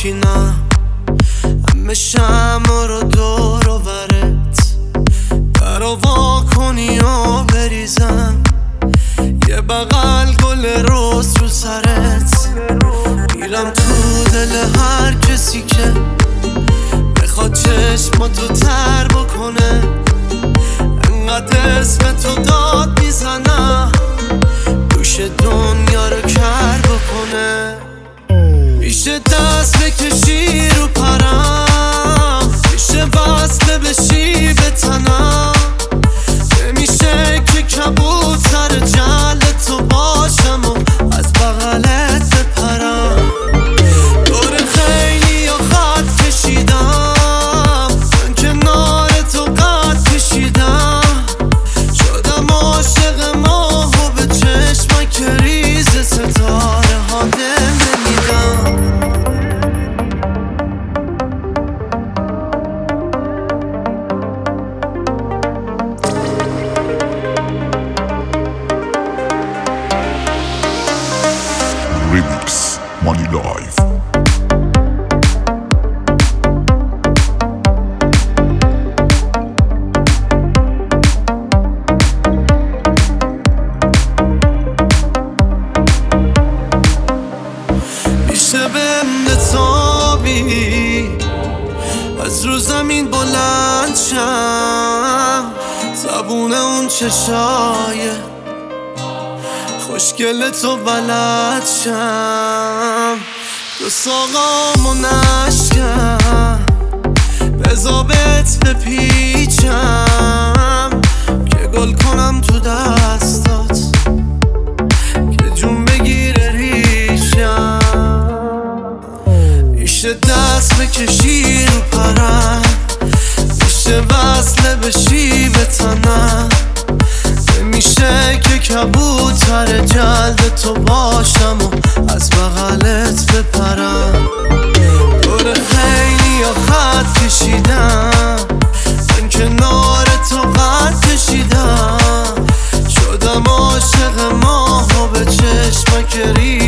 بشینم، همه شمع رو دور و برت برا وا کنی و بریزم، یه بغل گل روز رو سرت میرم تو دل هر کسی که بخواد چشماتو تر بکنه، انقدر اسم تو داد میزنم دوش دنیا رو کر بکنه. میشه دست بکشی رو پرم، میشه وصله بشی به تنم، نمیشه که کبوتر جل تو باشم و از بغلت بپرم. دور خیلی یا خط کشیدم، من کنار تو قد کشیدم، شدم عاشق ماه و به چشمک ریز ستاره ها دل نمیدم. Remix Money Life. میشه بهم تابی از رو زمین بلند شم، زبون اون چشای خوشگل تو بلد شم، دو ساقامو نشکم بذابت بپیچم، که گل کنم تو دستات که جون بگیره ریشم. میشه دست بکشی رو پرم، میشه وصله بشی به تنم، نمیشه که کبوتر جلد تو باشم و از بغلت بپرم. دور خیلی یا خط کشیدم، من کنار تو قد کشیدم، شدم عاشق ماه و به چشمک ریز